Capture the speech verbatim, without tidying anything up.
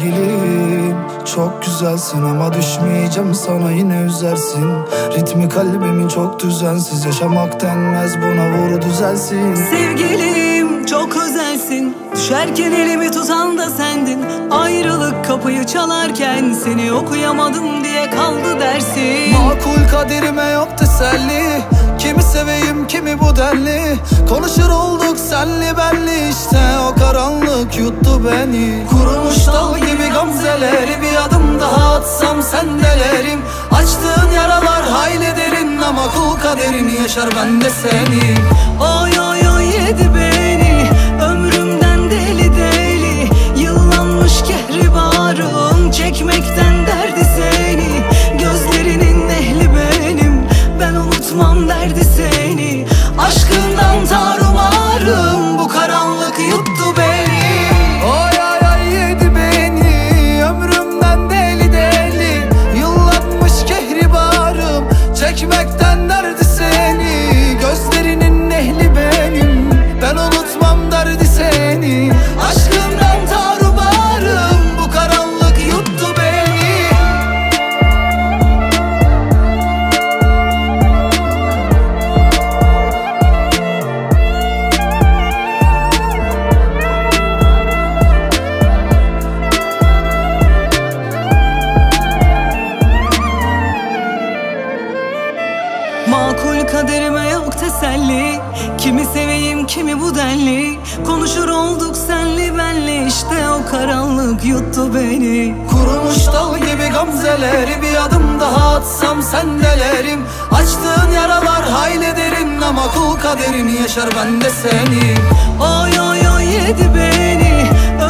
sevgilim. Çok güzelsin ama düşmeyeceğim sana, yine üzersin. Ritmi kalbimin çok düzensiz, yaşamak denmez buna, vur düzelsin. Sevgilim çok özelsin, düşerken elimi tutan da sendin. Ayrılık kapıyı çalarken seni okuyamadım diye kaldı dersin. Makul kaderime yok teselli, kimi seveyim kimi bu denli. Konuşur olduk senli benli, işte o karanlık yuttu beni. Kurumuş dal gibi gamzeleri, bir adım daha atsam sendelerim. Açtığın yaralar hayli derin ama kul kaderini yaşar ben de seni. Oy oy oy yedi beni, ömrümden deli deli. Yıllanmış kehribarım, çekmekten derdi seni. Gözlerinin ehli benim, ben unutmam derdi seni. Aşkından tarumarım, bu karanlık yuttu beni. Oy oy oy yedi beni, ömrümden deli deli. Yıllanmış kehribarım, çekmekten derdi seni. Gözlerinin ehli benim, ben unutmam derdi seni. Aşkımdan tarumarım, bu karanlık yuttu beni. Makul kaderime yok teselli, kimi seveyim kimi bu denli. Konuşur olduk senli benli, işte o karanlık yuttu beni. Kurumuş dal gibi gamzeleri, bir adım daha atsam sendelerim. Açtığın yaralar hayli derin ama kul kaderini yaşar ben de seni. Oy oy oy yedi beni,